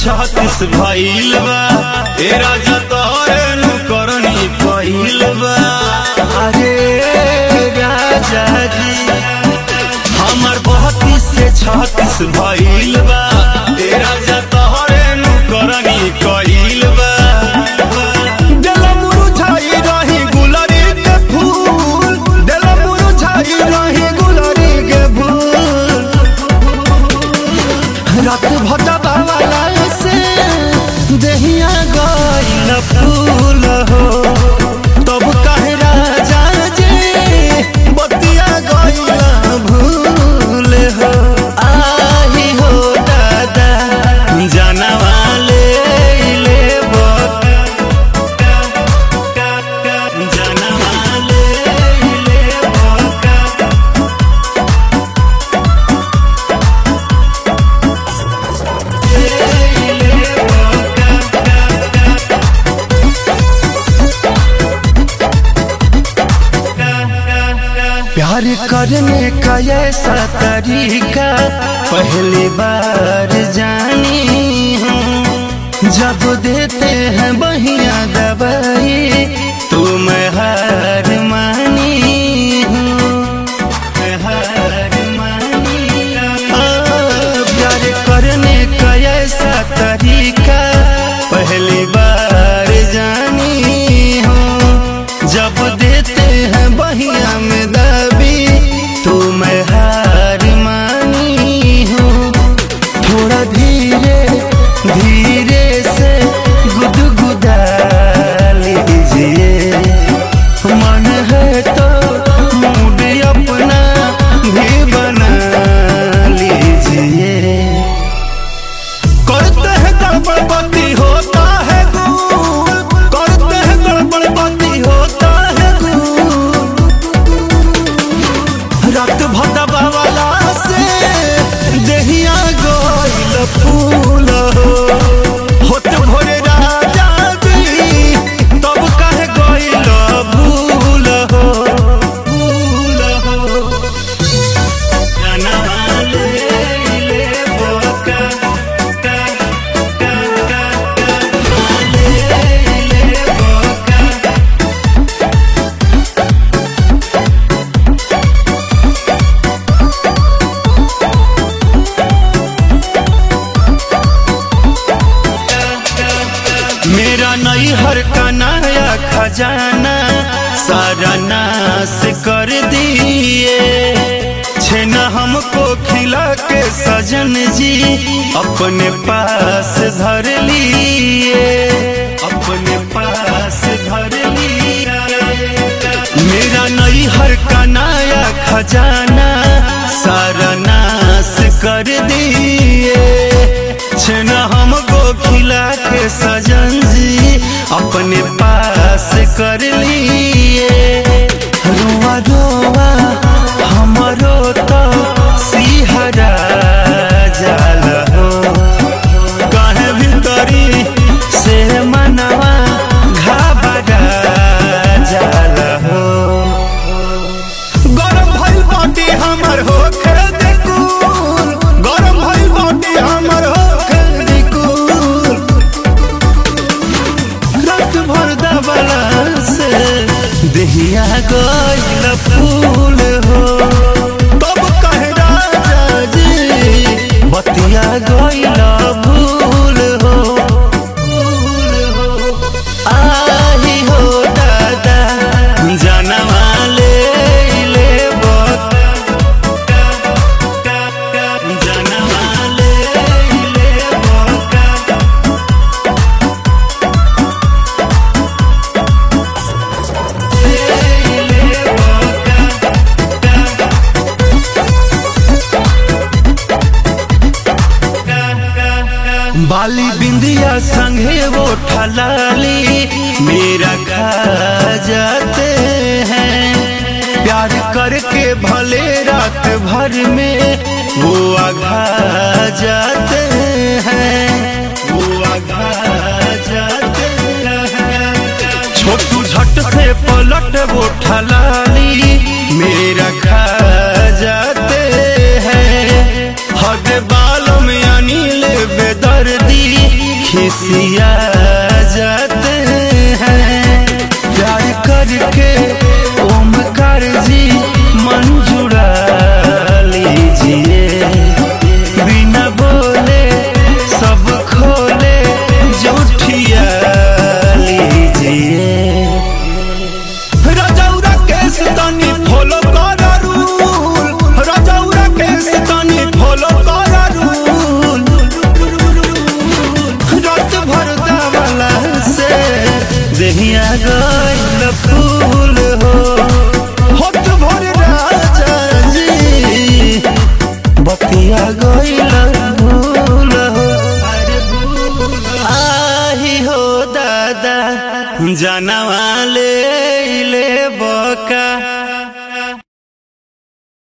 36 भइल बा ए राजा तोहरे नु करनी पहिल बा। अरे राजा जी हमर 32 से 36 भइल बा ए राजा तोहरे नु करनी पहिल बा। दिल मुरझाई रही गुलरी के फूल, दिल मुरझाई रही गुलरी के फूल। रात भटवा वाला से देहिया गइल फूल हो, तब काहे राजा जी बतिया गइल भूल हो। आही हो दादा जानवा ले लेबो जानवा ले लेबो प्यार करने का ऐसा तरीका पहली बार जानी हूँ। जब देते हैं बहिया दवाई तो मैं हार मानी हूँ, मैं हार मानी। प्यार करने का ऐसा तरीका पहली बार जानी हूँ। जब देते हैं बहिया में दबी तो मैं हार मानी हूँ। थोड़ा धीरे धीरे से गुदगुदा लीजिए, मन है तो मूड अपना भी बना लीजिए। करते हैं गड़बड़ बाती होता है गुल, करते हैं गड़बड़ बाती होता है गुल। रात भटवा वाला से देहिया गइल फूल हो, होत भोरे राजा जी तब काहे गइल भूल हो, भूल हो। जानवा ले लेबो मेरा नैहर का नया खजाना सारा नाश कर दिए। छेना हमको खिला के सजन जी अपने पास धर लिए, अपने पास धर लिए। मेरा नैहर का नया खजाना सारा नाश कर दिए। छेना हमको खिला के सजन जी अपने पास कर लिए। रुआ रुआ हमरो तो सिहरा जाल हो, काहे भीतरी से मनवा घबरा जाल हो। गरम भइल बाटी हमर हो खेदे कुल, गरम भइल बाटी हमर हो खेदे कुल। रात भर दबला से देहिया गइल फूल हो, तब काहे राजा जी बतिया गइल भूल हो, भूल हो। आही हो दादा जानवा ले लेबो जानवा ले लेबो बाली बिंदिया संगे वो ठलाली मेरा खा जाते हैं। प्यार करके भले रात भर में वो आघा जाते हैं, वो आघा जाते हैं। छोटू झट से पलट वो ठलाली मेरा खा जाते हैं। हद बालों में अनिल बेदर्दी खिसिया जाते हैं। प्यार करके ओमकार जी मंजूरा लीजिए, बिना बोले सब खोले जूठिया लीजिए। रजौरा केस तनी फॉलो कर रूल, रजौरा केस तनी फॉलो कर रूल। रात भर दावला से देहिया गइल फूल हो, होत भर राजा जी बतिया गइल भूल हो। आही हो दादा जनवा ले बका।